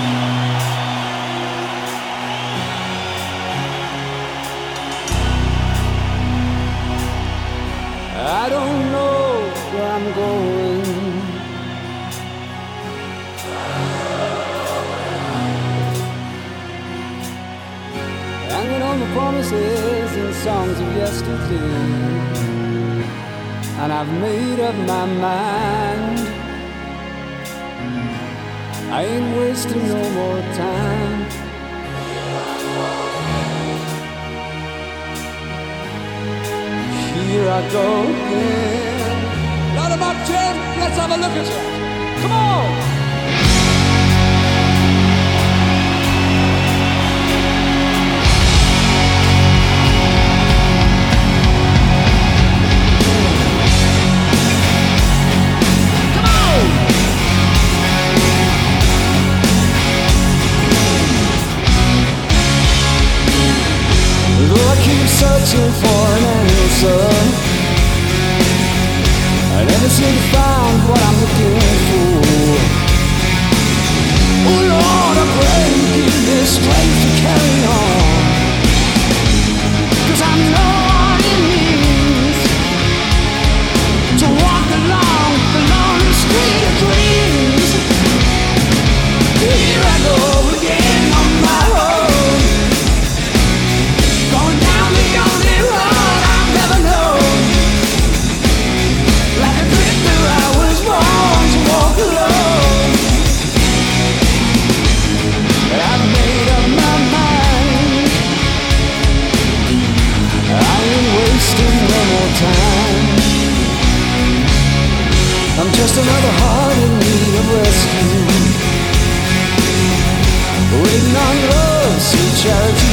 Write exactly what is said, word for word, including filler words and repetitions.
I don't know where I'm going. Hanging on the promises and songs of yesterday, and I've made up my mind. I ain't wasting no more time. Here I go again. Load 'em up, Jim. Let's have a look at you. Come on. Come on. Though I keep searching for an answer, I never seem to find what I'm looking for. Oh Lord, I pray you give me strength to carry on, 'cause I know what it means to walk along the lonely street of dreams. Here I go again on my own, going down the only road I've never known. Like a drifter, I was born to walk alone. But I've made up my mind. I ain't wasting no more time. I'm just another heart in need of rescue, waiting on love, sweet charity.